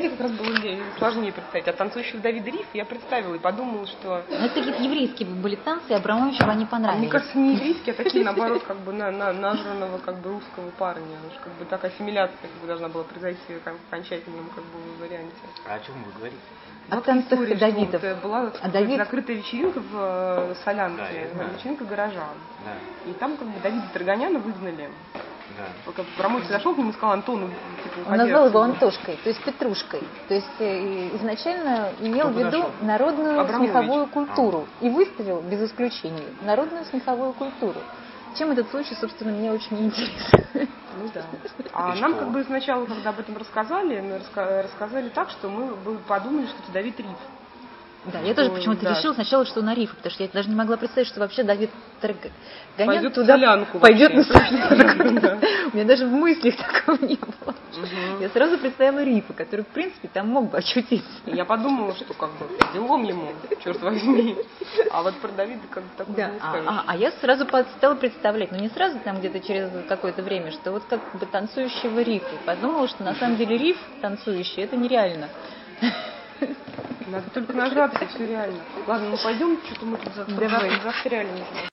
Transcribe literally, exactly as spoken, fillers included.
мне как раз было сложнее представить. А танцующего Давида Рифа я представила и подумала, что... Ну, это какие-то еврейские были танцы, и Абрамовичу они понравились. Мне кажется, не еврейские, а такие, наоборот, как бы на, на, названного как бы русского парня. Уж как бы такая ассимиляция как бы, должна была произойти в окончательном как бы варианте. А о чем вы говорите? О танцах Давидов. Вот, была а Давид... закрытая вечеринка в Солянке, да, вечеринка горожан. Да. И там как бы Давида Тарганяна выгнали. Да. Абрамович зашел к нему и сказал: Антону, типа, он назвал его Антошкой, то есть Петрушкой. То есть изначально имел в виду народную Абрамович. смеховую культуру. И выставил, без исключений, народную смеховую культуру. Чем этот случай, собственно, мне очень интересен. Ну да. А нам как бы сначала, когда об этом рассказали, мы рассказали так, что мы подумали, что это Давид Риф. Да, я тоже почему-то да. решила сначала, что на Рифа, потому что я даже не могла представить, что вообще Давид Тарганян пойдет туда солянку пойдет на солянку. У меня даже в мыслях такого не было. Я сразу представила Рифа, который, в принципе, там мог бы очутиться. Я подумала, что как бы делом ему, черт возьми. А вот про Давида как бы такого не скажешь. А я сразу стала представлять, ну не сразу там где-то через какое-то время, что вот как бы танцующего Рифа. Подумала, что на самом деле Риф танцующий, это нереально. Надо только нажраться, и все реально. Ладно, ну пойдем, что-то мы тут застряли.